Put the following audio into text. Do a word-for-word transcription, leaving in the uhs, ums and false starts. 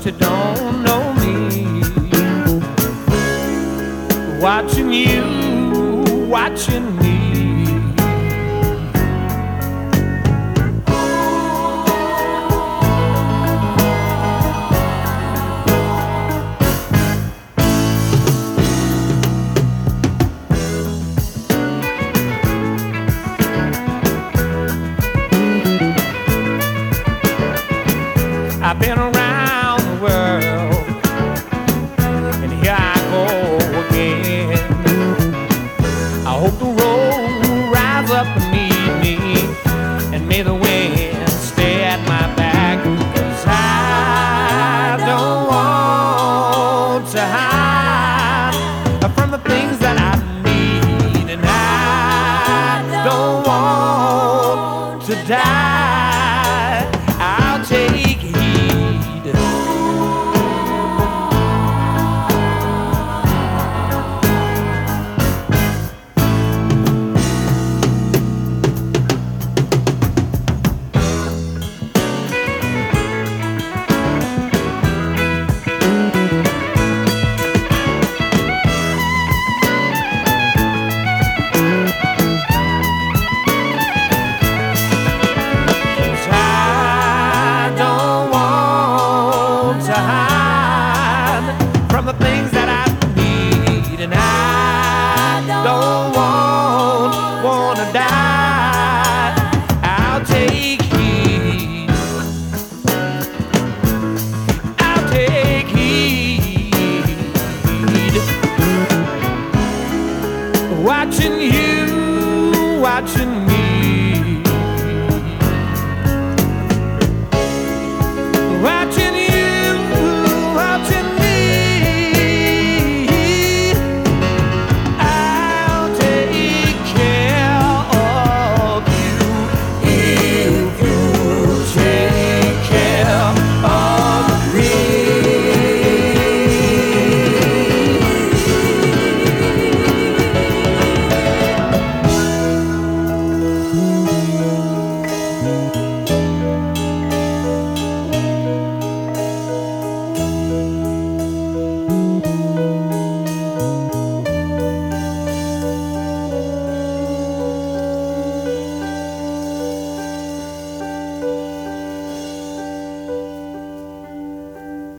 you don't know me. Watching you, watching me. I've been around the world, and here I go again. I hope the road will rise up and meet me, and may the wind stay at my back, 'cause I don't want to hide from the things that I need, and I don't want to die. I'll take heed. From the things